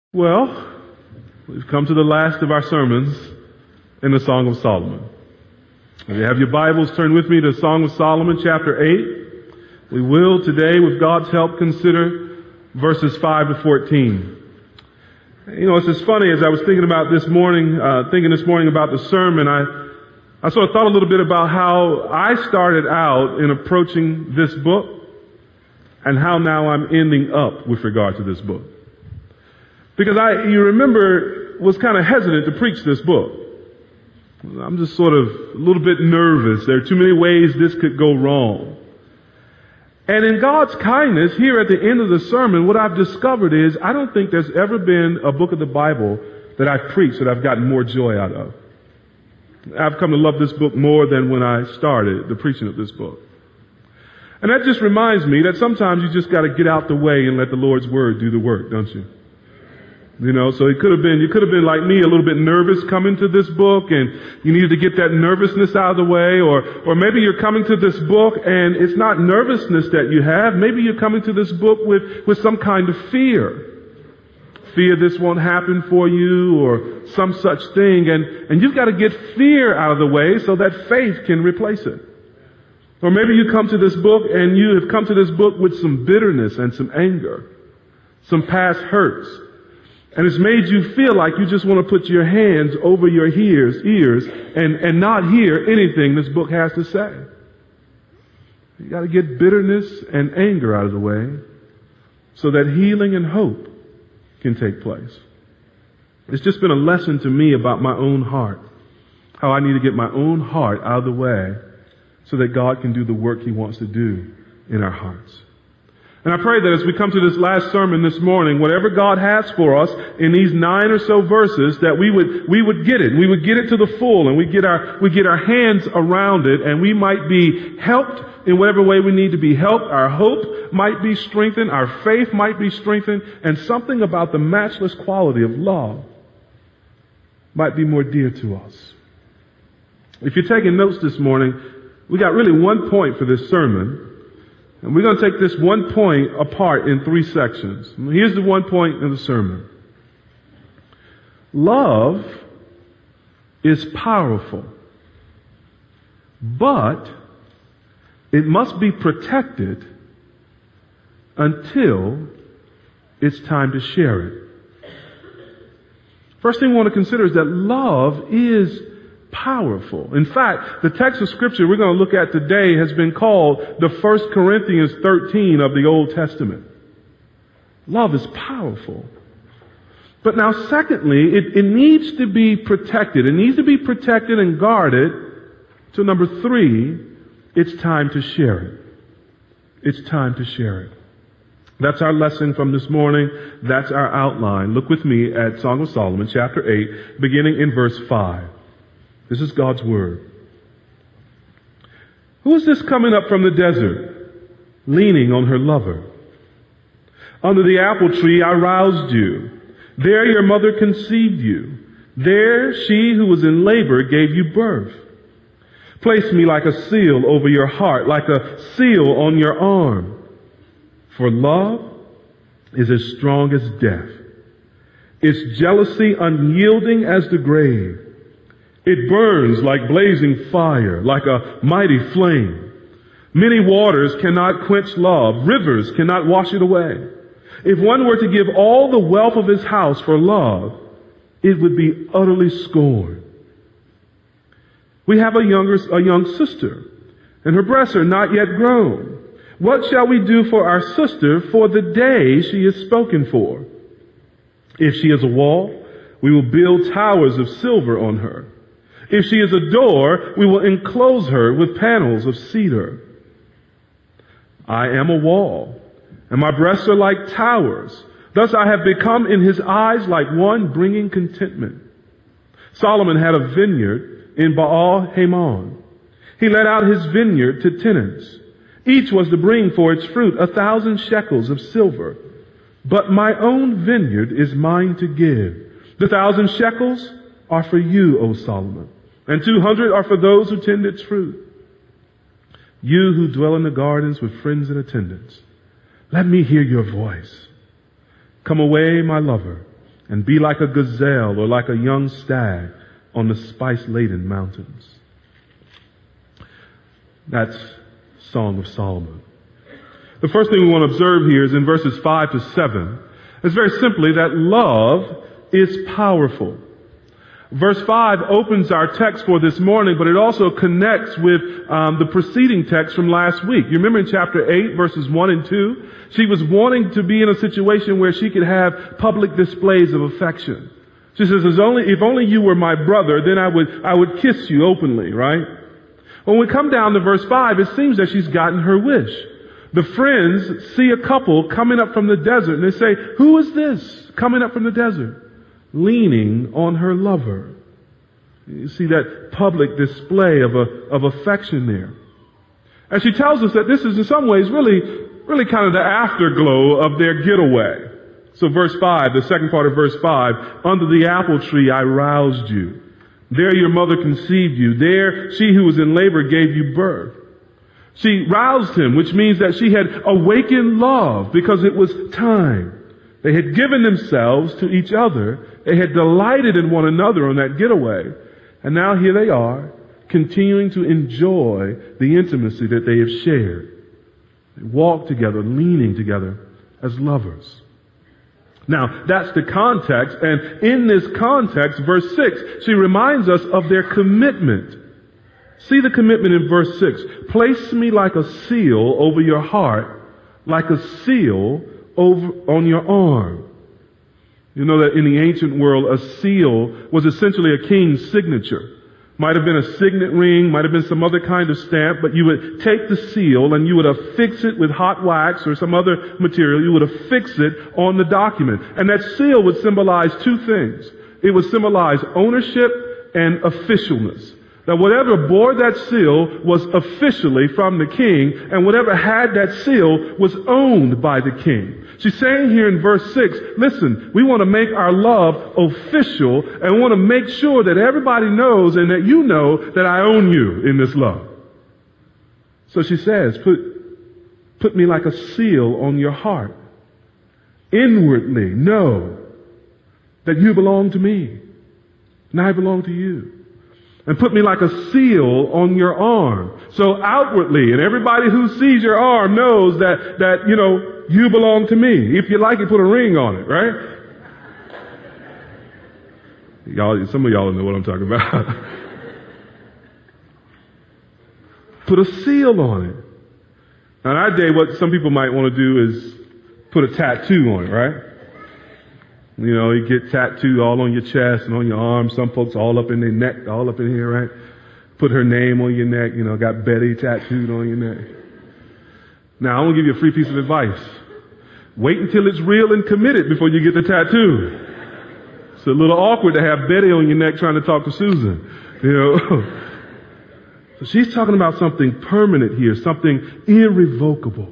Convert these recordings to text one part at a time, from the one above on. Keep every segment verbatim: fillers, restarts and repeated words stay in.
Well, we've come to the last of our sermons in the Song of Solomon. If you have your Bibles, turn with me to Song of Solomon, chapter eight. We will today, with God's help, consider verses five to fourteen. You know, it's just funny, as I was thinking about this morning, uh, thinking this morning about the sermon, I, I sort of thought a little bit about how I started out in approaching this book and how now I'm ending up with regard to this book. Because I, you remember, was kind of hesitant to preach this book. I'm just sort of a little bit nervous. There are too many ways this could go wrong. And in God's kindness, here at the end of the sermon, what I've discovered is I don't think there's ever been a book of the Bible that I've preached that I've gotten more joy out of. I've come to love this book more than when I started the preaching of this book. And that just reminds me that sometimes you just got to get out the way and let the Lord's Word do the work, don't you? You know, so it could have been, you could have been like me, a little bit nervous coming to this book, and you needed to get that nervousness out of the way, or, or maybe you're coming to this book and it's not nervousness that you have. Maybe you're coming to this book with, with some kind of fear. Fear this won't happen for you, or some such thing, and, and you've got to get fear out of the way so that faith can replace it. Or maybe you come to this book and you have come to this book with some bitterness and some anger, some past hurts. And it's made you feel like you just want to put your hands over your ears, ears and, and not hear anything this book has to say. You got to get bitterness and anger out of the way so that healing and hope can take place. It's just been a lesson to me about my own heart, how I need to get my own heart out of the way so that God can do the work He wants to do in our hearts. And I pray that as we come to this last sermon this morning, whatever God has for us in these nine or so verses, that we would, we would get it. We would get it to the full, and we get our, we get our hands around it, and we might be helped in whatever way we need to be helped. Our hope might be strengthened. Our faith might be strengthened. And something about the matchless quality of love might be more dear to us. If you're taking notes this morning, we got really one point for this sermon. And we're going to take this one point apart in three sections. Here's the one point in the sermon. Love is powerful, but it must be protected until it's time to share it. First thing we want to consider is that love is powerful. In fact, the text of Scripture we're going to look at today has been called the First Corinthians thirteen of the Old Testament. Love is powerful. But now secondly, it, it needs to be protected. It needs to be protected and guarded. So number three, it's time to share it. It's time to share it. That's our lesson from this morning. That's our outline. Look with me at Song of Solomon, chapter eight, beginning in verse five. This is God's Word. Who is this coming up from the desert, leaning on her lover? Under the apple tree I roused you. There your mother conceived you. There she who was in labor gave you birth. Place me like a seal over your heart, like a seal on your arm. For love is as strong as death. Its jealousy unyielding as the grave. It burns like blazing fire, like a mighty flame. Many waters cannot quench love. Rivers cannot wash it away. If one were to give all the wealth of his house for love, it would be utterly scorned. We have a younger, a young sister, and her breasts are not yet grown. What shall we do for our sister for the day she is spoken for? If she is a wall, we will build towers of silver on her. If she is a door, we will enclose her with panels of cedar. I am a wall, and my breasts are like towers. Thus I have become in his eyes like one bringing contentment. Solomon had a vineyard in Baal Hamon. He let out his vineyard to tenants. Each was to bring for its fruit a thousand shekels of silver. But my own vineyard is mine to give. The thousand shekels are for you, O Solomon, and two hundred are for those who tend its fruit. You who dwell in the gardens with friends and attendants, let me hear your voice. Come away, my lover, and be like a gazelle or like a young stag on the spice-laden mountains. That's Song of Solomon. The first thing we want to observe here is in verses five to seven. It's very simply that love is powerful. Verse five opens our text for this morning, but it also connects with um, the preceding text from last week. You remember in chapter eight, verses one and two? She was wanting to be in a situation where she could have public displays of affection. She says, "If only, if only you were my brother, then I would, I would kiss you openly," right? When we come down to verse five, it seems that she's gotten her wish. The friends see a couple coming up from the desert, and they say, "Who is this coming up from the desert?" Leaning on her lover. You see that public display of a, of affection there. And she tells us that this is in some ways really, really kind of the afterglow of their getaway. So verse five, the second part of verse five, "Under the apple tree I roused you. There your mother conceived you. There she who was in labor gave you birth." She roused him, which means that she had awakened love because it was time. They had given themselves to each other. They had delighted in one another on that getaway. And now here they are, continuing to enjoy the intimacy that they have shared. They walk together, leaning together as lovers. Now, that's the context. And in this context, verse six, she reminds us of their commitment. See the commitment in verse six. "Place me like a seal over your heart, like a seal over on your arm." You know that in the ancient world, a seal was essentially a king's signature. Might have been a signet ring, might have been some other kind of stamp, but you would take the seal and you would affix it with hot wax or some other material. You would affix it on the document. And that seal would symbolize two things. It would symbolize ownership and officialness. That whatever bore that seal was officially from the king, and whatever had that seal was owned by the king. She's saying here in verse six, listen, we want to make our love official, and we want to make sure that everybody knows and that you know that I own you in this love. So she says, put, put me like a seal on your heart. Inwardly know that you belong to me, and I belong to you. And put me like a seal on your arm. So outwardly, and everybody who sees your arm knows that, that, you know, you belong to me. If you like it, put a ring on it, right? Y'all, some of y'all know what I'm talking about. Put a seal on it. Now in our day, what some people might want to do is put a tattoo on it, right? You know, you get tattooed all on your chest and on your arm. Some folks all up in their neck, all up in here, right? Put her name on your neck. You know, got Betty tattooed on your neck. Now, I want to give you a free piece of advice. Wait until it's real and committed before you get the tattoo. It's a little awkward to have Betty on your neck trying to talk to Susan. You know. So she's talking about something permanent here, something irrevocable.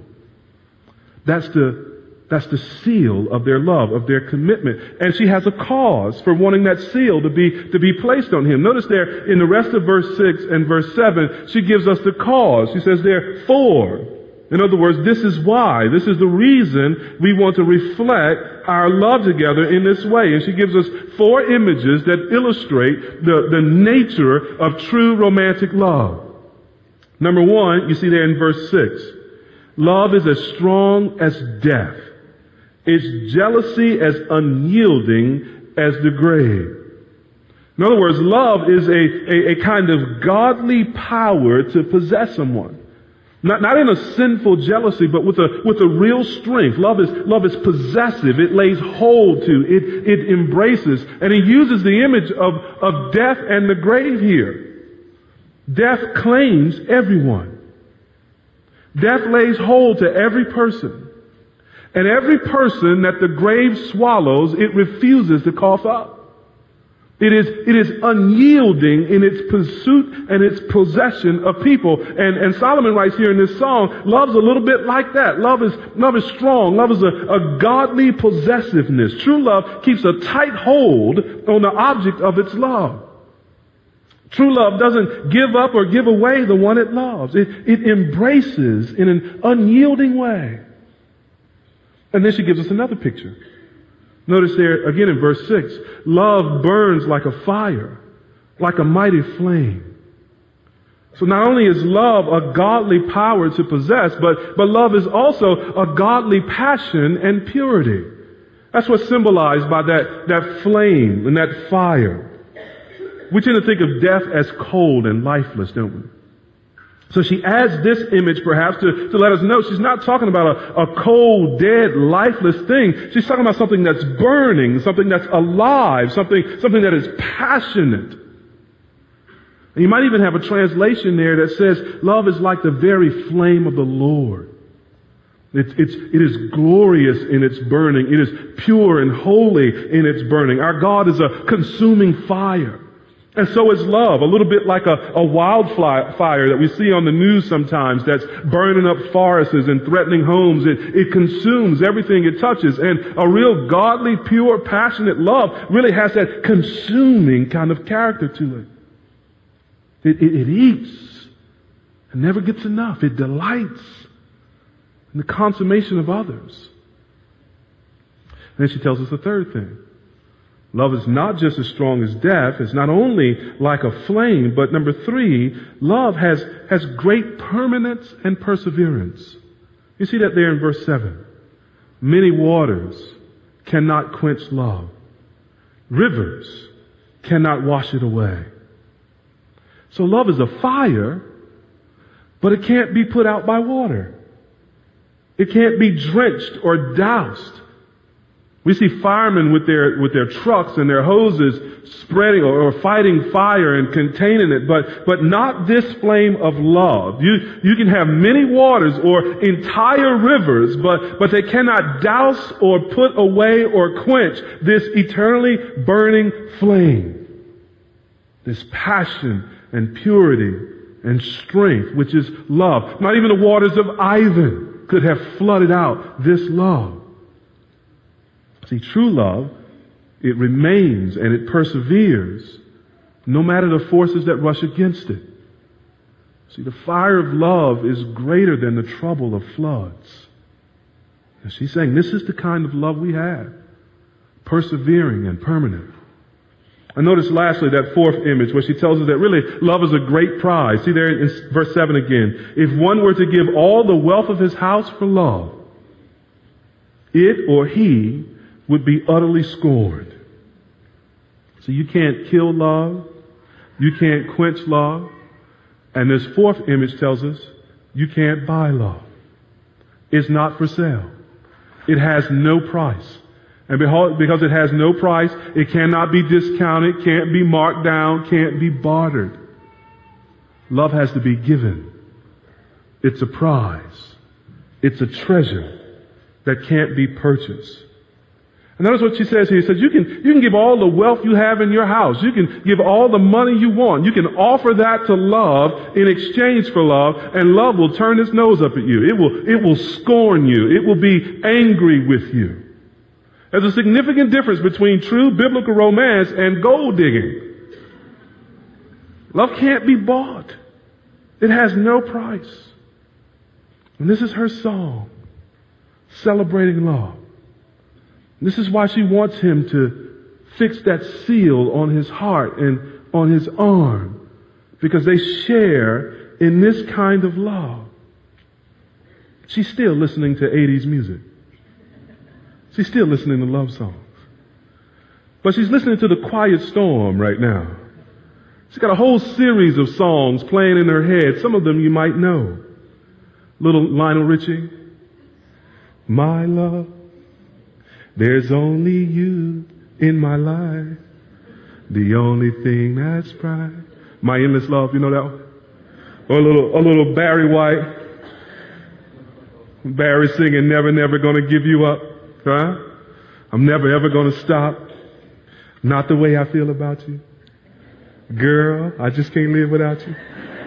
That's the That's the seal of their love, of their commitment. And she has a cause for wanting that seal to be, to be placed on him. Notice there in the rest of verse six and verse seven, she gives us the cause. She says therefore. In other words, this is why. This is the reason we want to reflect our love together in this way. And she gives us four images that illustrate the, the nature of true romantic love. Number one, you see there in verse six. Love is as strong as death. Its jealousy as unyielding as the grave. In other words, love is a, a, a kind of godly power to possess someone. Not, not in a sinful jealousy, but with a, with a real strength. Love is, love is possessive. It lays hold to, it, it embraces. And he uses the image of, of death and the grave here. Death claims everyone. Death lays hold to every person. And every person that the grave swallows, it refuses to cough up. It is, it is unyielding in its pursuit and its possession of people. And, and Solomon writes here in this song, love's a little bit like that. Love is, love is strong. Love is a, a godly possessiveness. True love keeps a tight hold on the object of its love. True love doesn't give up or give away the one it loves. It, it embraces in an unyielding way. And then she gives us another picture. Notice there again in verse six, love burns like a fire, like a mighty flame. So not only is love a godly power to possess, but, but love is also a godly passion and purity. That's what's symbolized by that, that flame and that fire. We tend to think of death as cold and lifeless, don't we? So she adds this image perhaps to, to let us know she's not talking about a, a cold, dead, lifeless thing. She's talking about something that's burning, something that's alive, something, something that is passionate. And you might even have a translation there that says, love is like the very flame of the Lord. It's, it's, it is glorious in its burning. It is pure and holy in its burning. Our God is a consuming fire. And so is love, a little bit like a, a wildfire that we see on the news sometimes that's burning up forests and threatening homes. It, it consumes everything it touches. And a real godly, pure, passionate love really has that consuming kind of character to it. It, it, it eats and never gets enough. It delights in the consummation of others. And then she tells us a third thing. Love is not just as strong as death. It's not only like a flame, but number three, love has, has great permanence and perseverance. You see that there in verse seven. Many waters cannot quench love. Rivers cannot wash it away. So love is a fire, but it can't be put out by water. It can't be drenched or doused. We see firemen with their with their trucks and their hoses spreading or, or fighting fire and containing it, but but not this flame of love. You you can have many waters or entire rivers, but but they cannot douse or put away or quench this eternally burning flame. This passion and purity and strength, which is love. Not even the waters of Ivan could have flooded out this love. See, true love, it remains and it perseveres no matter the forces that rush against it. See, the fire of love is greater than the trouble of floods. And she's saying this is the kind of love we have, persevering and permanent. And notice lastly that fourth image where she tells us that really love is a great prize. See there in verse seven again. If one were to give all the wealth of his house for love, it or he would be utterly scorned. So you can't kill love. You can't quench love. And this fourth image tells us you can't buy love. It's not for sale. It has no price. And because it has no price, it cannot be discounted, can't be marked down, can't be bartered. Love has to be given. It's a prize. It's a treasure that can't be purchased. And notice what she says here. She says, you can, you can give all the wealth you have in your house. You can give all the money you want. You can offer that to love in exchange for love, and love will turn its nose up at you. It will, it will scorn you. It will be angry with you. There's a significant difference between true biblical romance and gold digging. Love can't be bought. It has no price. And this is her song, celebrating love. This is why she wants him to fix that seal on his heart and on his arm, because they share in this kind of love. She's still listening to eighties music. She's still listening to love songs. But she's listening to the Quiet Storm right now. She's got a whole series of songs playing in her head. Some of them you might know. Little Lionel Richie. My love, there's only you in my life. The only thing that's bright. My Endless Love, you know that one? Or a little, a little Barry White. Barry singing, never, never gonna give you up. Huh? I'm never ever gonna stop. Not the way I feel about you. Girl, I just can't live without you.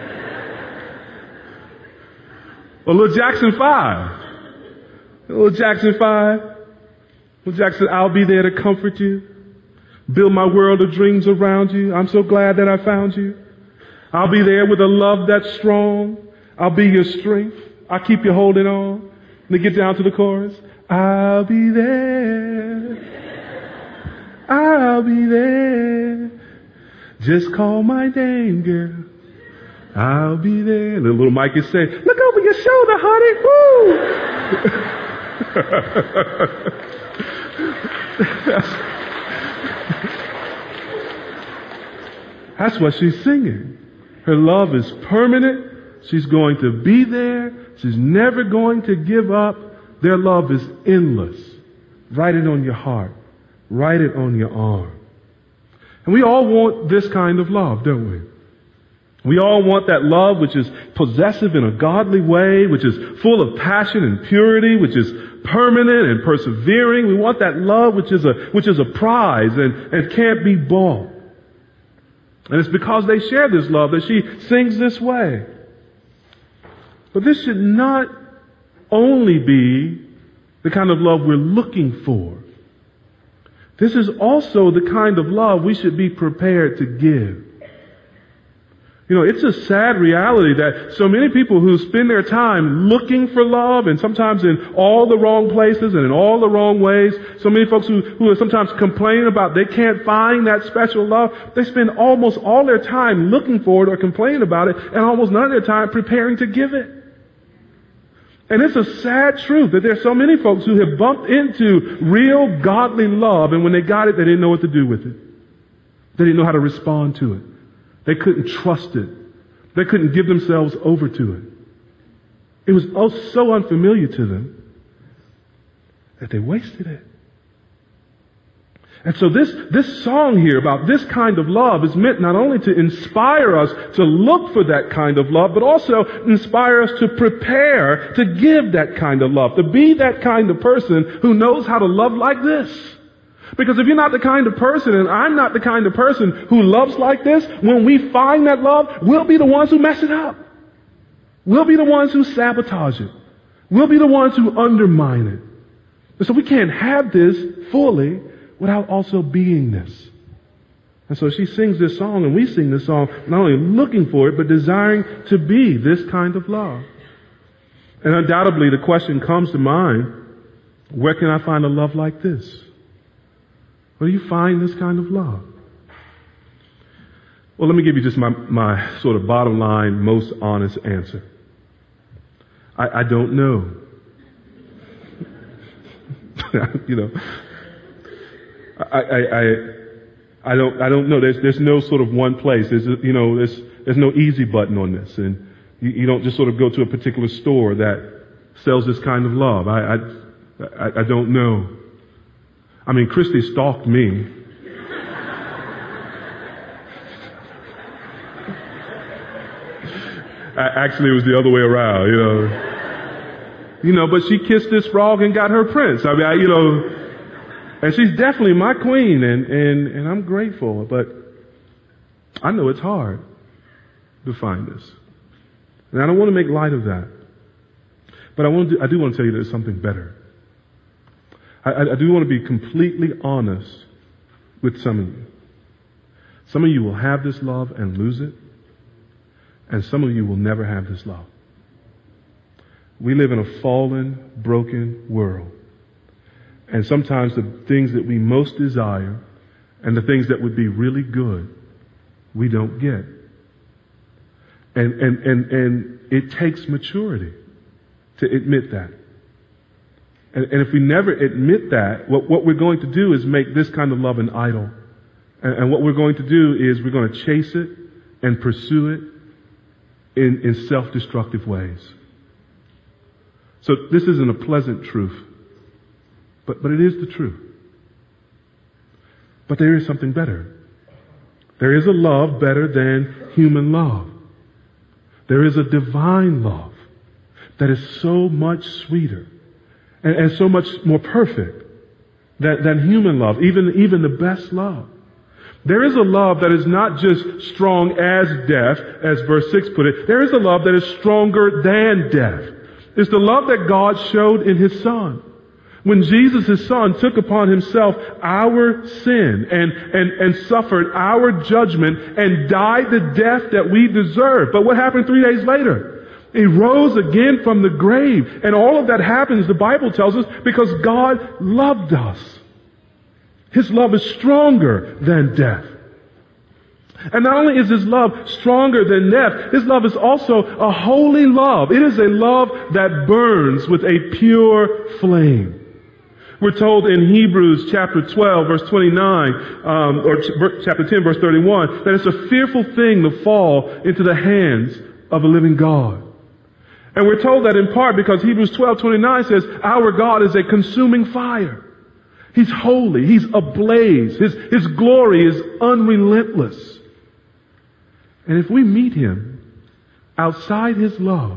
A little Jackson five. A little Jackson five. Little Jackson, I'll be there to comfort you. Build my world of dreams around you. I'm so glad that I found you. I'll be there with a love that's strong. I'll be your strength. I'll keep you holding on. And then get down to the chorus. I'll be there I'll be there. Just call my name, girl. I'll be there. And the little Mike is saying, look over your shoulder, honey. Woo! That's what she's singing. Her love is permanent. She's going to be there. She's never going to give up. Their love is endless. Write it on your heart. Write it on your arm. And we all want this kind of love, don't we? We all want that love which is possessive in a godly way, which is full of passion and purity, which is permanent and persevering. We want that love which is a, which is a prize and, and can't be bought. And it's because they share this love that she sings this way. But this should not only be the kind of love we're looking for. This is also the kind of love we should be prepared to give. You know, it's a sad reality that so many people who spend their time looking for love, and sometimes in all the wrong places and in all the wrong ways, so many folks who, who are sometimes complaining about they can't find that special love, they spend almost all their time looking for it or complaining about it, and almost none of their time preparing to give it. And it's a sad truth that there's so many folks who have bumped into real godly love, and when they got it, they didn't know what to do with it. They didn't know how to respond to it. They couldn't trust it. They couldn't give themselves over to it. It was oh so unfamiliar to them that they wasted it. And so this, this song here about this kind of love is meant not only to inspire us to look for that kind of love, but also inspire us to prepare to give that kind of love, to be that kind of person who knows how to love like this. Because if you're not the kind of person, and I'm not the kind of person who loves like this, when we find that love, we'll be the ones who mess it up. We'll be the ones who sabotage it. We'll be the ones who undermine it. And so we can't have this fully without also being this. And so she sings this song, and we sing this song not only looking for it, but desiring to be this kind of love. And undoubtedly the question comes to mind, where can I find a love like this? Where do you find this kind of love? Well, let me give you just my, my sort of bottom line, most honest answer. I, I don't know. you know, I, I, I, I don't, I don't know. There's, there's no sort of one place. There's, you know, there's, there's no easy button on this, and you, you don't just sort of go to a particular store that sells this kind of love. I, I, I, I don't know. I mean, Christy stalked me. Actually, it was the other way around, you know. You know, but she kissed this frog and got her prince. I mean, I, you know, and she's definitely my queen, and, and, and I'm grateful. But I know it's hard to find this. And I don't want to make light of that. But I want to, I do want to tell you there's something better. I, I do want to be completely honest with some of you. Some of you will have this love and lose it. And some of you will never have this love. We live in a fallen, broken world. And sometimes the things that we most desire and the things that would be really good, we don't get. And, and, and, and it takes maturity to admit that. And, and if we never admit that, what, what we're going to do is make this kind of love an idol. And, and what we're going to do is we're going to chase it and pursue it in, in self-destructive ways. So this isn't a pleasant truth, but, but it is the truth. But there is something better. There is a love better than human love. There is a divine love that is so much sweeter and, and so much more perfect than, than human love, even, even the best love. There is a love that is not just strong as death, as verse six put it. There is a love that is stronger than death. It's the love that God showed in His Son. When Jesus, His Son, took upon Himself our sin and, and, and suffered our judgment and died the death that we deserve. But what happened three days later? He rose again from the grave. And all of that happens, the Bible tells us, because God loved us. His love is stronger than death. And not only is His love stronger than death, His love is also a holy love. It is a love that burns with a pure flame. We're told in Hebrews chapter twelve, verse twenty-nine, um, or ch- chapter ten, verse thirty-one, that it's a fearful thing to fall into the hands of a living God. And we're told that in part because Hebrews twelve twenty-nine says, our God is a consuming fire. He's holy. He's ablaze. His, His glory is unrelentless. And if we meet Him outside His love,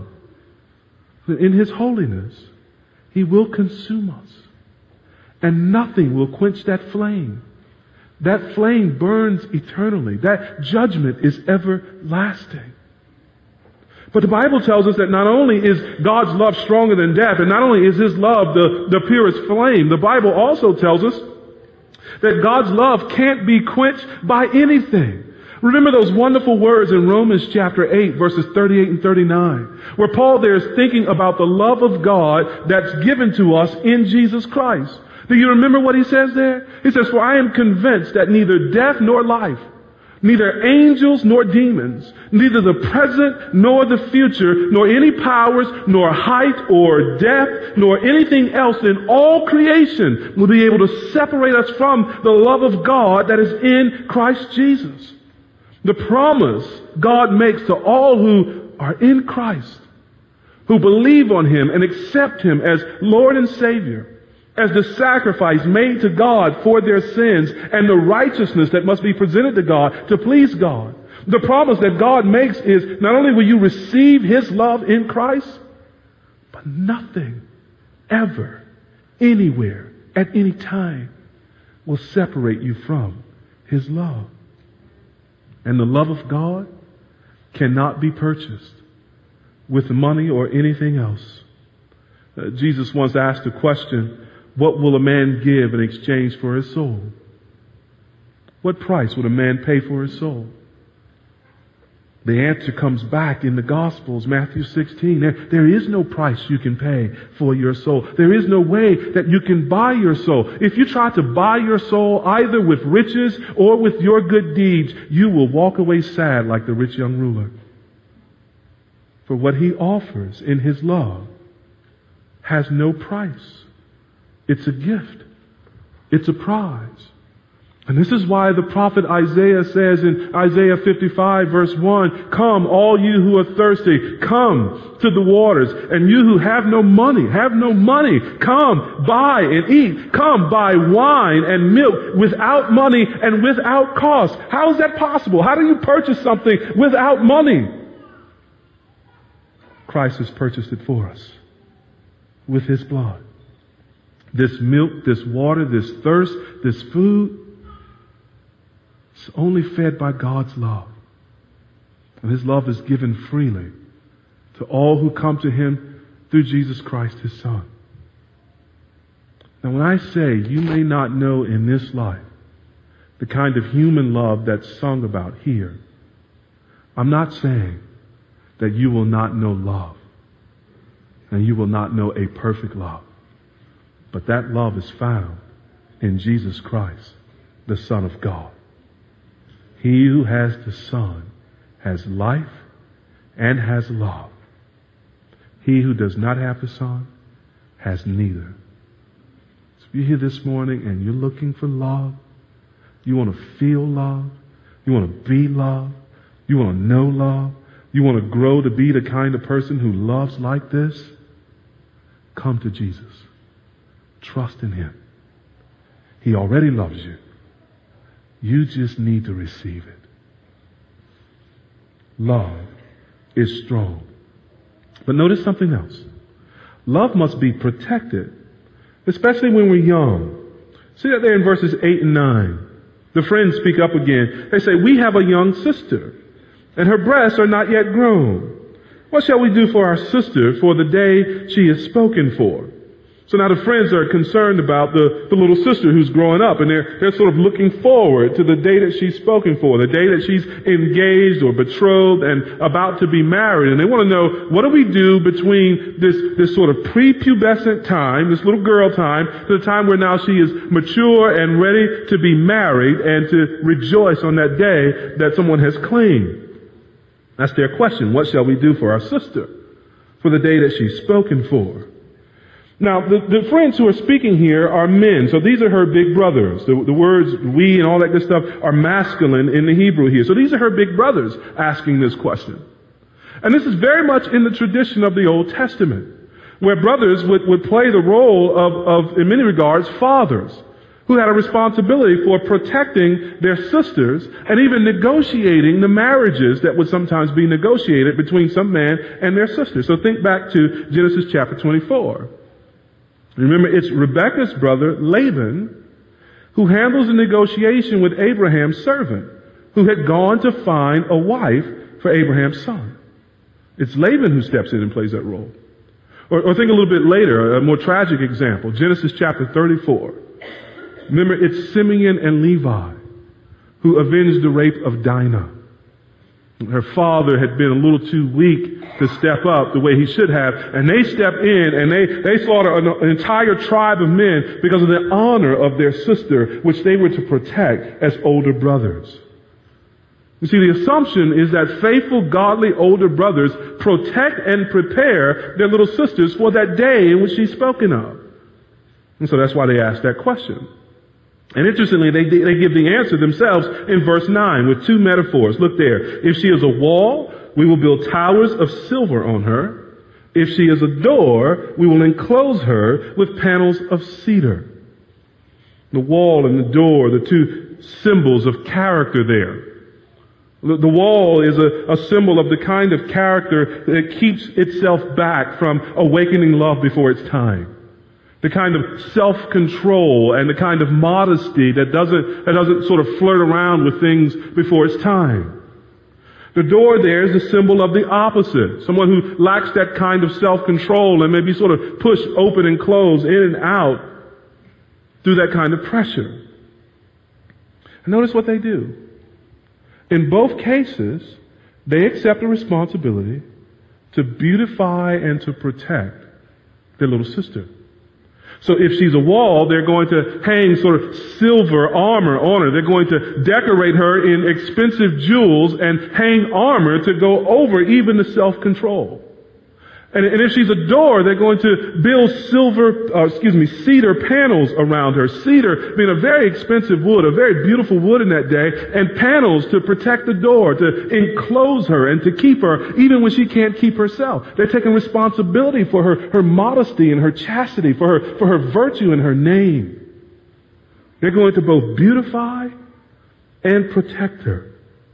in His holiness, He will consume us. And nothing will quench that flame. That flame burns eternally. That judgment is everlasting. But the Bible tells us that not only is God's love stronger than death, and not only is His love the, the purest flame, the Bible also tells us that God's love can't be quenched by anything. Remember those wonderful words in Romans chapter eight, verses thirty-eight and thirty-nine, where Paul there is thinking about the love of God that's given to us in Jesus Christ. Do you remember what he says there? He says, for I am convinced that neither death nor life, neither angels nor demons, neither the present nor the future, nor any powers, nor height or depth, nor anything else in all creation will be able to separate us from the love of God that is in Christ Jesus. The promise God makes to all who are in Christ, who believe on Him and accept Him as Lord and Savior, as the sacrifice made to God for their sins and the righteousness that must be presented to God to please God. The promise that God makes is not only will you receive His love in Christ, but nothing ever, anywhere, at any time will separate you from His love. And the love of God cannot be purchased with money or anything else. Uh, Jesus once asked a question, what will a man give in exchange for his soul? What price would a man pay for his soul? The answer comes back in the Gospels, Matthew sixteen. There, there is no price you can pay for your soul. There is no way that you can buy your soul. If you try to buy your soul either with riches or with your good deeds, you will walk away sad like the rich young ruler. For what He offers in His love has no price. It's a gift. It's a prize. And this is why the prophet Isaiah says in Isaiah fifty-five verse one, come, all you who are thirsty, come to the waters. And you who have no money, have no money, come, buy and eat. Come, buy wine and milk without money and without cost. How is that possible? How do you purchase something without money? Christ has purchased it for us with His blood. This milk, this water, this thirst, this food, it's only fed by God's love. And His love is given freely to all who come to Him through Jesus Christ, His Son. Now when I say you may not know in this life the kind of human love that's sung about here, I'm not saying that you will not know love and you will not know a perfect love. But that love is found in Jesus Christ, the Son of God. He who has the Son has life and has love. He who does not have the Son has neither. So if you're here this morning and you're looking for love, you want to feel love, you want to be love, you want to know love, you want to grow to be the kind of person who loves like this, come to Jesus. Trust in Him. He already loves you. You just need to receive it. Love is strong. But notice something else. Love must be protected, especially when we're young. See that there in verses eight and nine. The friends speak up again. They say, we have a young sister, and her breasts are not yet grown. What shall we do for our sister for the day she is spoken for? So now the friends are concerned about the, the little sister who's growing up, and they're, they're sort of looking forward to the day that she's spoken for, the day that she's engaged or betrothed and about to be married. And they want to know, what do we do between this, this sort of prepubescent time, this little girl time, to the time where now she is mature and ready to be married and to rejoice on that day that someone has claimed? That's their question. What shall we do for our sister for the day that she's spoken for? Now, the, the friends who are speaking here are men, so these are her big brothers. The, the words we and all that good stuff are masculine in the Hebrew here. So these are her big brothers asking this question. And this is very much in the tradition of the Old Testament, where brothers would, would play the role of, of, in many regards, fathers, who had a responsibility for protecting their sisters and even negotiating the marriages that would sometimes be negotiated between some man and their sister. So think back to Genesis chapter twenty-four. Remember, it's Rebekah's brother, Laban, who handles the negotiation with Abraham's servant, who had gone to find a wife for Abraham's son. It's Laban who steps in and plays that role. Or, or think a little bit later, a more tragic example, Genesis chapter thirty-four. Remember, it's Simeon and Levi who avenged the rape of Dinah. Her father had been a little too weak to step up the way he should have, and they step in and they, they slaughter an, an entire tribe of men because of the honor of their sister, which they were to protect as older brothers. You see, the assumption is that faithful, godly older brothers protect and prepare their little sisters for that day in which she's spoken of. And so that's why they ask that question. And interestingly, they, they give the answer themselves in verse nine with two metaphors. Look there. If she is a wall, we will build towers of silver on her. If she is a door, we will enclose her with panels of cedar. The wall and the door, the two symbols of character there. The wall is a, a symbol of the kind of character that keeps itself back from awakening love before its time. The kind of self-control and the kind of modesty that doesn't, that doesn't sort of flirt around with things before its time. The door there is a symbol of the opposite. Someone who lacks that kind of self-control and may be sort of pushed open and closed in and out through that kind of pressure. And notice what they do. In both cases, they accept a responsibility to beautify and to protect their little sister. So if she's a wall, they're going to hang sort of silver armor on her. They're going to decorate her in expensive jewels and hang armor to go over even the self-control. And, and if she's a door, they're going to build silver, uh, excuse me, cedar panels around her. Cedar being a very expensive wood, a very beautiful wood in that day, and panels to protect the door, to enclose her and to keep her even when she can't keep herself. They're taking responsibility for her, her modesty and her chastity, for her, for her virtue and her name. They're going to both beautify and protect her.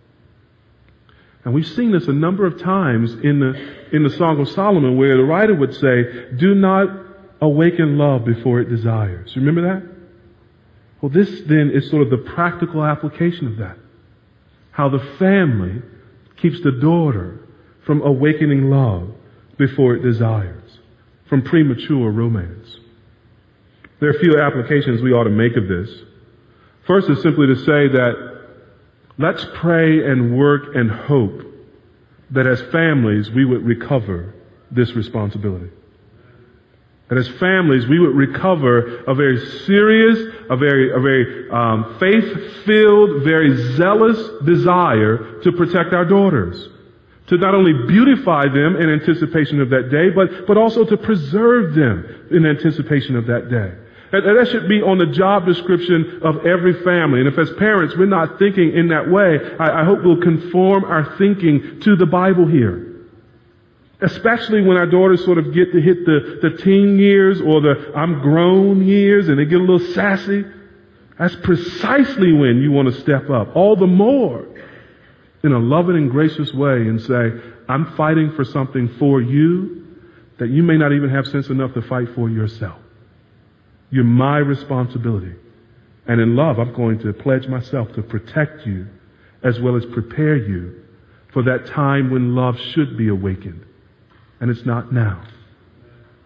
And we've seen this a number of times in the in the Song of Solomon, where the writer would say, do not awaken love before it desires. Remember that? Well, this then is sort of the practical application of that. How the family keeps the daughter from awakening love before it desires, from premature romance. There are a few applications we ought to make of this. First is simply to say that let's pray and work and hope that as families we would recover this responsibility. That as families we would recover a very serious, a very, a very um, faith-filled, very zealous desire to protect our daughters. To not only beautify them in anticipation of that day, but, but also to preserve them in anticipation of that day. And that should be on the job description of every family. And if as parents we're not thinking in that way, I, I hope we'll conform our thinking to the Bible here. Especially when our daughters sort of get to hit the, the teen years or the I'm grown years and they get a little sassy. That's precisely when you want to step up. All the more in a loving and gracious way and say, I'm fighting for something for you that you may not even have sense enough to fight for yourself. You're my responsibility. And in love, I'm going to pledge myself to protect you as well as prepare you for that time when love should be awakened. And it's not now.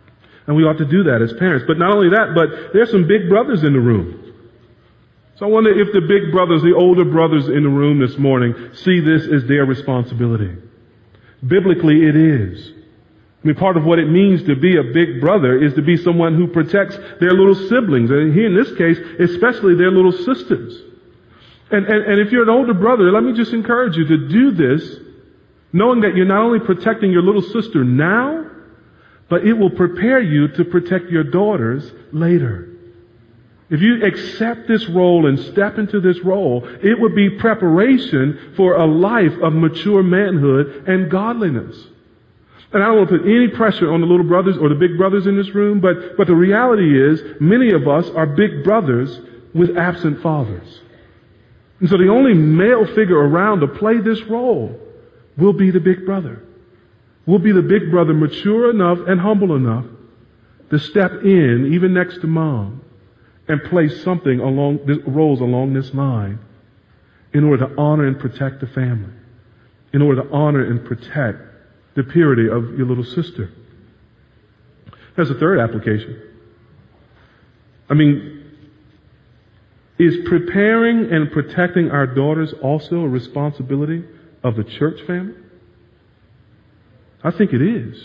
And we ought to do that as parents. But not only that, but there's some big brothers in the room. So I wonder if the big brothers, the older brothers in the room this morning, see this as their responsibility. Biblically, it is. I mean, part of what it means to be a big brother is to be someone who protects their little siblings. And here in this case, especially their little sisters. And, and, and if you're an older brother, let me just encourage you to do this, knowing that you're not only protecting your little sister now, but it will prepare you to protect your daughters later. If you accept this role and step into this role, it would be preparation for a life of mature manhood and godliness. And I don't want to put any pressure on the little brothers or the big brothers in this room, but, but the reality is many of us are big brothers with absent fathers. And so the only male figure around to play this role will be the big brother. Will be the big brother mature enough and humble enough to step in, even next to mom, and play something along this, roles along this line in order to honor and protect the family, in order to honor and protect the purity of your little sister. There's a third application. I mean, is preparing and protecting our daughters also a responsibility of the church family? I think it is.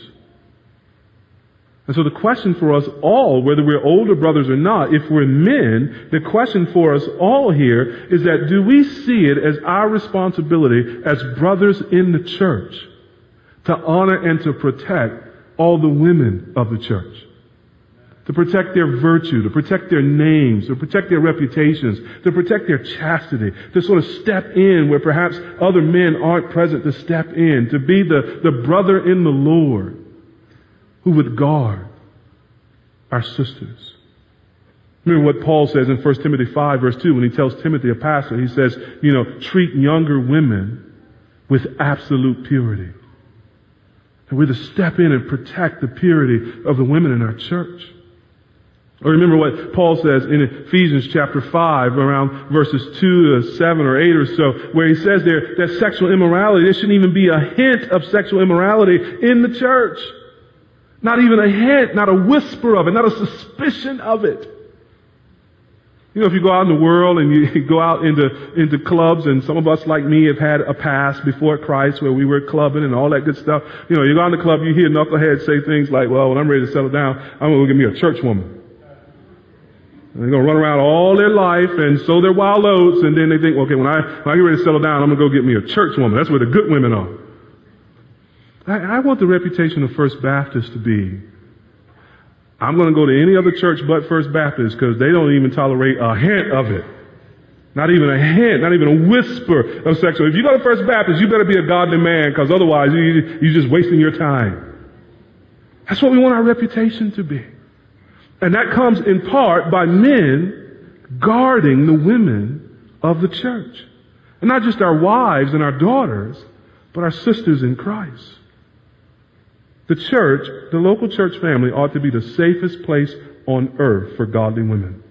And so the question for us all, whether we're older brothers or not, if we're men, the question for us all here is that do we see it as our responsibility as brothers in the church to honor and to protect all the women of the church? To protect their virtue, to protect their names, to protect their reputations, to protect their chastity, to sort of step in where perhaps other men aren't present, to step in, to be the, the brother in the Lord who would guard our sisters. Remember what Paul says in First Timothy five verse two when he tells Timothy, a pastor, he says, you know, treat younger women with absolute purity. And we're to step in and protect the purity of the women in our church. Or remember what Paul says in Ephesians chapter five, around verses two to seven or eight or so, where he says there that sexual immorality, there shouldn't even be a hint of sexual immorality in the church. Not even a hint, not a whisper of it, not a suspicion of it. You know, if you go out in the world and you go out into, into clubs, and some of us like me have had a past before Christ where we were clubbing and all that good stuff. You know, you go out in the club, you hear knuckleheads say things like, well, when I'm ready to settle down, I'm going to go get me a church woman. And they're going to run around all their life and sow their wild oats, and then they think, okay, when I, when I get ready to settle down, I'm going to go get me a church woman. That's where the good women are. I, I want the reputation of First Baptist to be, I'm going to go to any other church but First Baptist because they don't even tolerate a hint of it. Not even a hint, not even a whisper of sexual. If you go to First Baptist, you better be a godly man, because otherwise you, you're just wasting your time. That's what we want our reputation to be. And that comes in part by men guarding the women of the church. And not just our wives and our daughters, but our sisters in Christ. The church, the local church family, ought to be the safest place on earth for godly women.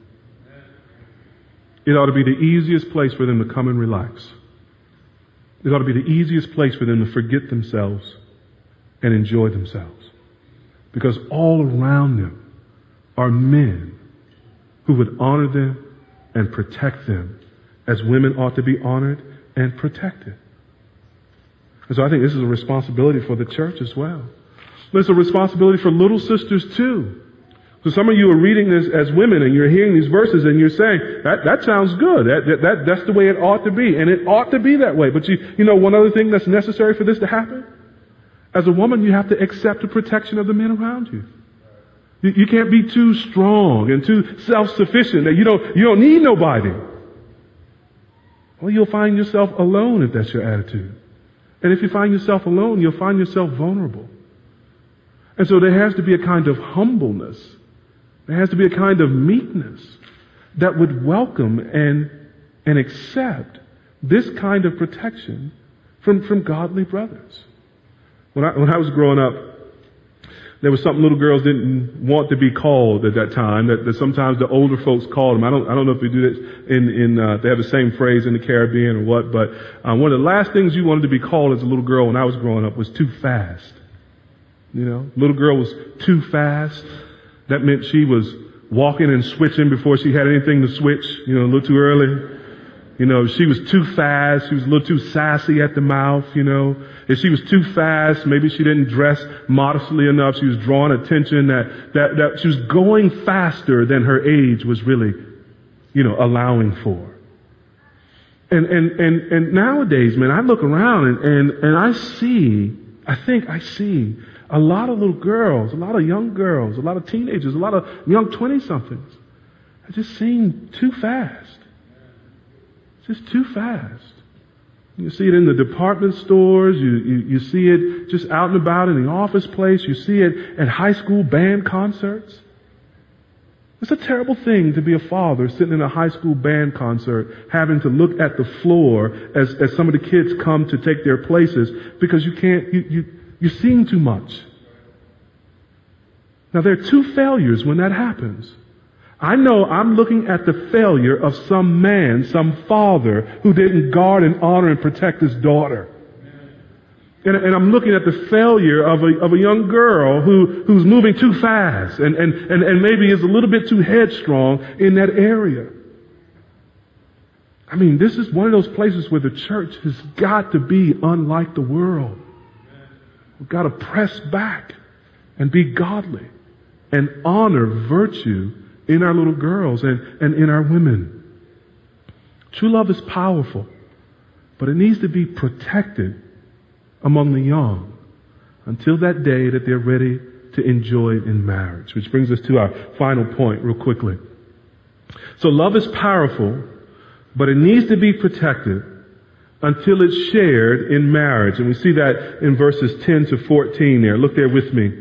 It ought to be the easiest place for them to come and relax. It ought to be the easiest place for them to forget themselves and enjoy themselves. Because all around them are men who would honor them and protect them as women ought to be honored and protected. And so I think this is a responsibility for the church as well. But it's a responsibility for little sisters too. So some of you are reading this as women and you're hearing these verses and you're saying, that, that sounds good. That, that, that, that's the way it ought to be. And it ought to be that way. But you, you know, one other thing that's necessary for this to happen? As a woman, you have to accept the protection of the men around you. You, you can't be too strong and too self-sufficient that you don't, you don't need nobody. Well, you'll find yourself alone if that's your attitude. And if you find yourself alone, you'll find yourself vulnerable. And so there has to be a kind of humbleness. There has to be a kind of meekness that would welcome and, and accept this kind of protection from, from godly brothers. When I, when I was growing up, there was something little girls didn't want to be called at that time, that, that sometimes the older folks called them. I don't, I don't know if they do this in, in, uh, they have the same phrase in the Caribbean or what, but, um, one of the last things you wanted to be called as a little girl when I was growing up was too fast. You know, little girl was too fast. That meant she was walking and switching before she had anything to switch, you know, a little too early. You know, she was too fast. She was a little too sassy at the mouth, you know. If she was too fast, maybe she didn't dress modestly enough. She was drawing attention that, that, that she was going faster than her age was really, you know, allowing for. And, and, and, and nowadays, man, I look around and, and, and I see, I think I see a lot of little girls, a lot of young girls, a lot of teenagers, a lot of young twenty-somethings. I just seem too fast. It's just too fast. You see it in the department stores. You, you, you see it just out and about in the office place. You see it at high school band concerts. It's a terrible thing to be a father sitting in a high school band concert having to look at the floor as, as some of the kids come to take their places because you can't, you, you, you're seeing too much. Now there are two failures when that happens. I know I'm looking at the failure of some man, some father who didn't guard and honor and protect his daughter. And, and I'm looking at the failure of a, of a young girl who, who's moving too fast and, and, and, and maybe is a little bit too headstrong in that area. I mean, this is one of those places where the church has got to be unlike the world. We've got to press back and be godly and honor virtue in our little girls and, and in our women. True love is powerful, but it needs to be protected among the young until that day that they're ready to enjoy it in marriage. Which brings us to our final point real quickly. So love is powerful, but it needs to be protected until it's shared in marriage. And we see that in verses ten to fourteen there. Look there with me.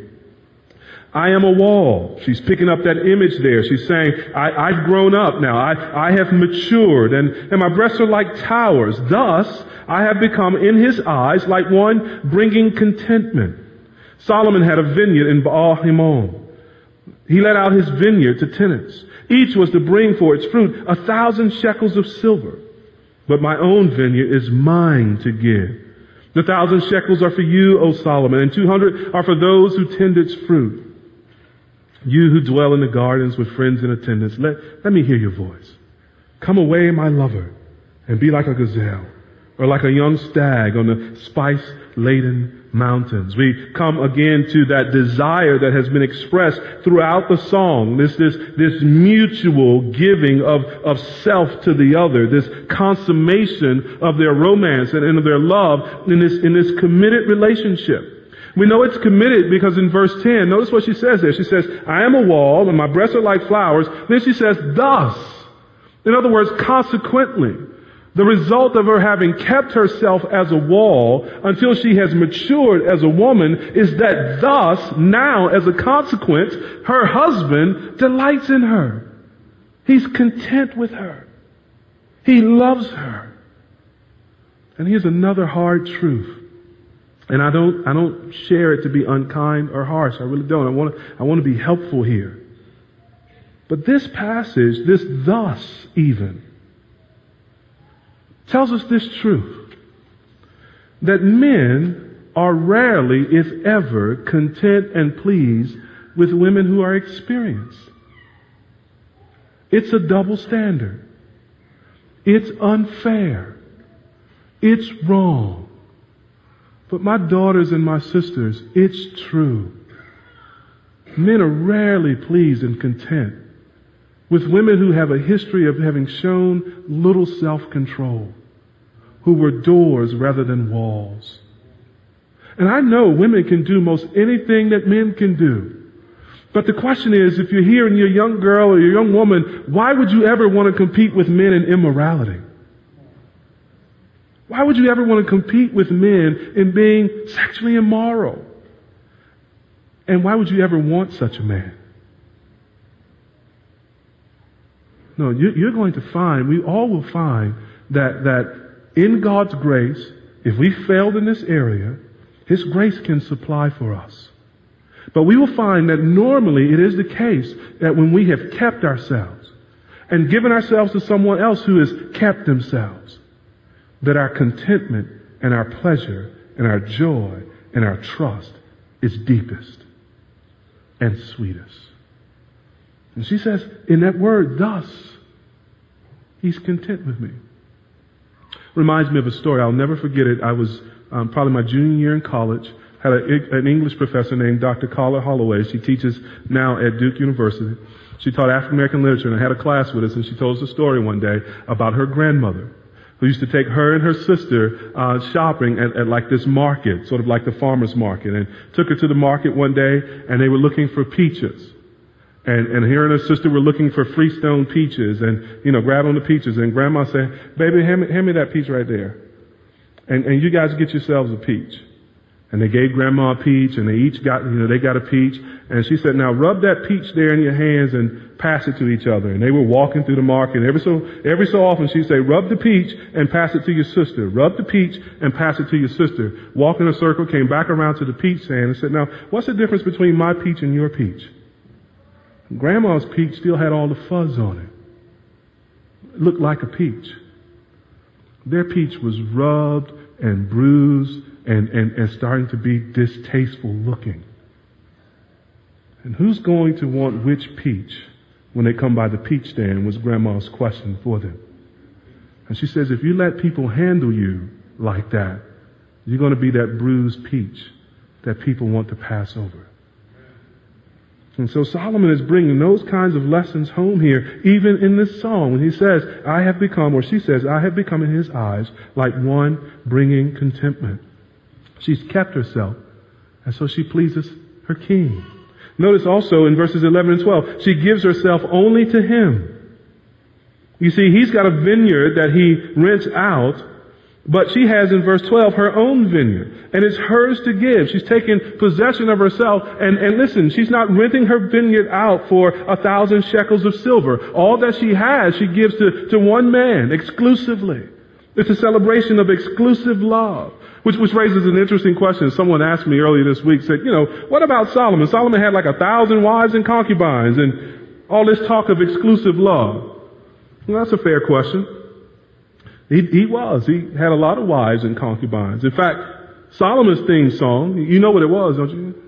I am a wall. She's picking up that image there. She's saying, I, I've grown up now. I, I have matured, and, and my breasts are like towers. Thus, I have become in his eyes like one bringing contentment. Solomon had a vineyard in Baal-Hamon. He let out his vineyard to tenants. Each was to bring for its fruit a thousand shekels of silver. But my own vineyard is mine to give. The thousand shekels are for you, O Solomon, and two hundred are for those who tend its fruit. You who dwell in the gardens with friends in attendance, let, let me hear your voice. Come away, my lover, and be like a gazelle, or like a young stag on the spice-laden mountains. We come again to that desire that has been expressed throughout the song, this, this, this mutual giving of, of self to the other, this consummation of their romance and, and of their love in this, in this committed relationship. We know it's committed because in verse ten, notice what she says there. She says, I am a wall and my breasts are like flowers. Then she says, thus. In other words, consequently. The result of her having kept herself as a wall until she has matured as a woman is that thus, now as a consequence, her husband delights in her. He's content with her. He loves her. And here's another hard truth. And I don't, I don't share it to be unkind or harsh. I really don't. I want to, I want to be helpful here. But this passage, this thus even, tells us this truth. That men are rarely, if ever, content and pleased with women who are experienced. It's a double standard. It's unfair. It's wrong. But my daughters and my sisters, it's true. Men are rarely pleased and content with women who have a history of having shown little self-control, who were doors rather than walls. And I know women can do most anything that men can do. But the question is, if you're here and you're a young girl or you're a young woman, why would you ever want to compete with men in immorality? Why would you ever want to compete with men in being sexually immoral? And why would you ever want such a man? No, you're going to find, we all will find that, that in God's grace, if we failed in this area, His grace can supply for us. But we will find that normally it is the case that when we have kept ourselves and given ourselves to someone else who has kept themselves, that our contentment and our pleasure and our joy and our trust is deepest and sweetest. And she says, in that word, thus, he's content with me. Reminds me of a story. I'll never forget it. I was um, probably my junior year in college. Had a, an English professor named Doctor Carla Holloway. She teaches now at Duke University. She taught African American literature, and I had a class with us, and she told us a story one day about her grandmother, who used to take her and her sister uh, shopping at, at like this market, sort of like the farmer's market, and took her to the market one day, and they were looking for peaches. And, and her and her sister were looking for Freestone peaches, and, you know, grab on the peaches, and Grandma said, baby, hand me, hand me that peach right there. And, and you guys get yourselves a peach. And they gave Grandma a peach, and they each got, you know, they got a peach. And she said, now rub that peach there in your hands and pass it to each other. And they were walking through the market. And every so, every so often she'd say, rub the peach and pass it to your sister. Rub the peach and pass it to your sister. Walk in a circle, came back around to the peach stand and said, now, what's the difference between my peach and your peach? Grandma's peach still had all the fuzz on it. It looked like a peach. Their peach was rubbed and bruised and, and, and starting to be distasteful looking. And who's going to want which peach when they come by the peach stand was Grandma's question for them. And she says, if you let people handle you like that, you're going to be that bruised peach that people want to pass over. And so Solomon is bringing those kinds of lessons home here, even in this song, when he says, I have become, or she says, I have become in his eyes like one bringing contentment. She's kept herself, and so she pleases her king. Notice also in verses eleven and twelve, she gives herself only to him. You see, he's got a vineyard that he rents out, but she has in verse twelve her own vineyard, and it's hers to give. She's taken possession of herself, and, and listen, she's not renting her vineyard out for a thousand shekels of silver. All that she has, she gives to, to one man exclusively. It's a celebration of exclusive love. Which, which raises an interesting question. Someone asked me earlier this week, said, you know, what about Solomon? Solomon had like a thousand wives and concubines and all this talk of exclusive love. Well, that's a fair question. He, he was. He had a lot of wives and concubines. In fact, Solomon's theme song, you know what it was, don't you?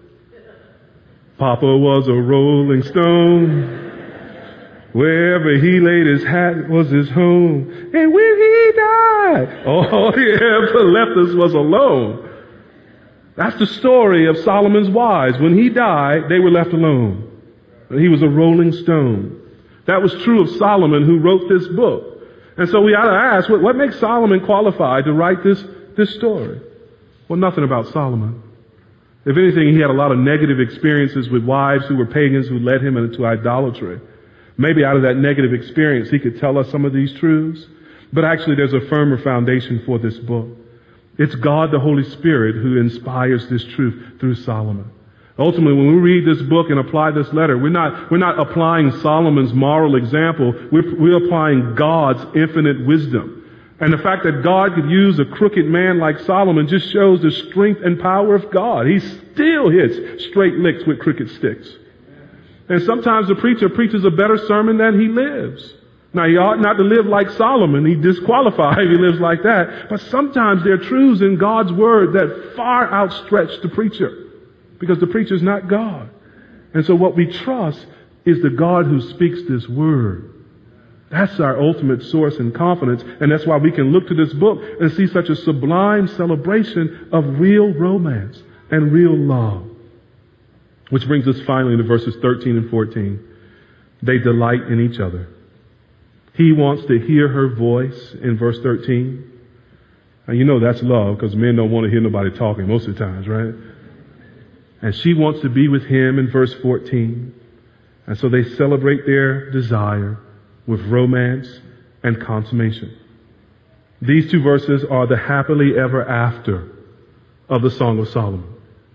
Papa was a rolling stone. Wherever he laid his hat was his home. And when he died, all he ever left us was alone. That's the story of Solomon's wives. When he died, they were left alone. He was a rolling stone. That was true of Solomon, who wrote this book. And so we ought to ask, what, what makes Solomon qualified to write this, this story? Well, nothing about Solomon. If anything, he had a lot of negative experiences with wives who were pagans who led him into idolatry. Maybe out of that negative experience, he could tell us some of these truths. But actually, there's a firmer foundation for this book. It's God, the Holy Spirit, who inspires this truth through Solomon. Ultimately, when we read this book and apply this letter, we're not, we're not applying Solomon's moral example. We're, we're applying God's infinite wisdom. And the fact that God could use a crooked man like Solomon just shows the strength and power of God. He still hits straight licks with crooked sticks. And sometimes the preacher preaches a better sermon than he lives. Now, he ought not to live like Solomon. He disqualified if he lives like that. But sometimes there are truths in God's word that far outstretch the preacher, because the preacher's not God. And so what we trust is the God who speaks this word. That's our ultimate source and confidence. And that's why we can look to this book and see such a sublime celebration of real romance and real love. Which brings us finally to verses thirteen and fourteen. They delight in each other. He wants to hear her voice in verse thirteen. And you know that's love, because men don't want to hear nobody talking most of the times, right? And she wants to be with him in verse fourteen. And so they celebrate their desire with romance and consummation. These two verses are the happily ever after of the Song of Solomon.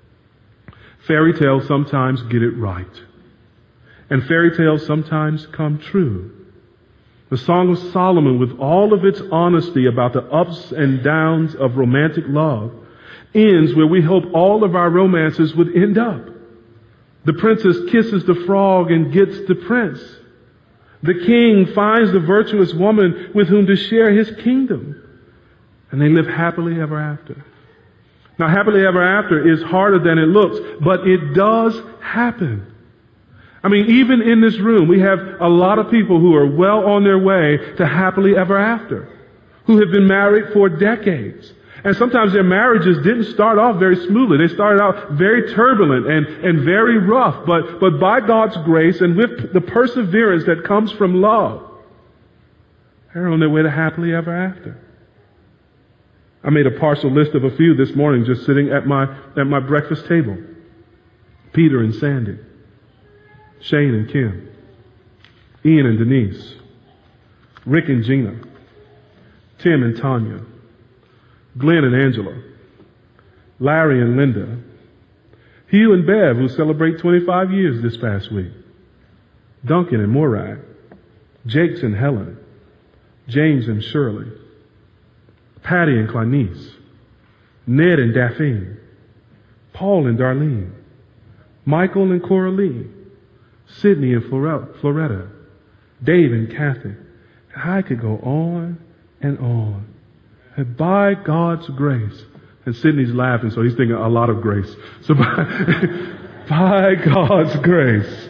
Fairy tales sometimes get it right. And fairy tales sometimes come true. The Song of Solomon, with all of its honesty about the ups and downs of romantic love, ends where we hope all of our romances would end up. The princess kisses the frog and gets the prince. The king finds the virtuous woman with whom to share his kingdom. And they live happily ever after. Now, happily ever after is harder than it looks, but it does happen. I mean, even in this room, we have a lot of people who are well on their way to happily ever after, who have been married for decades. And sometimes their marriages didn't start off very smoothly. They started out very turbulent and, and very rough. But, but by God's grace and with the perseverance that comes from love, they're on their way to happily ever after. I made a partial list of a few this morning just sitting at my, at my breakfast table. Peter and Sandy, Shane and Kim, Ian and Denise, Rick and Gina, Tim and Tanya, Glenn and Angela, Larry and Linda, Hugh and Bev, who celebrate twenty-five years this past week, Duncan and Morag, Jakes and Helen, James and Shirley, Patty and Clanice, Ned and Daphne, Paul and Darlene, Michael and Coralie, Sydney and Floretta, Dave and Kathy. I could go on and on. And by God's grace, and Sydney's laughing, so he's thinking a lot of grace. So by, by God's grace,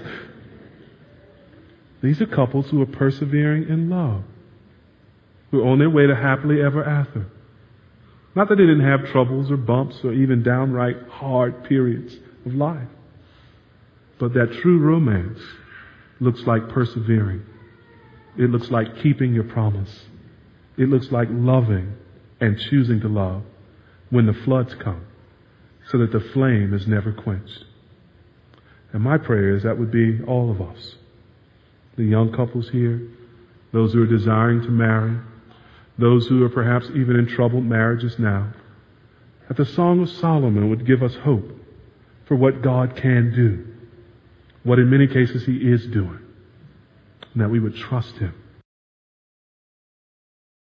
these are couples who are persevering in love, who are on their way to happily ever after. Not that they didn't have troubles or bumps or even downright hard periods of life, but that true romance looks like persevering. It looks like keeping your promise. It looks like loving and choosing to love when the floods come, so that the flame is never quenched. And my prayer is that would be all of us. The young couples here, those who are desiring to marry, those who are perhaps even in troubled marriages now, that the Song of Solomon would give us hope for what God can do, what in many cases He is doing, and that we would trust Him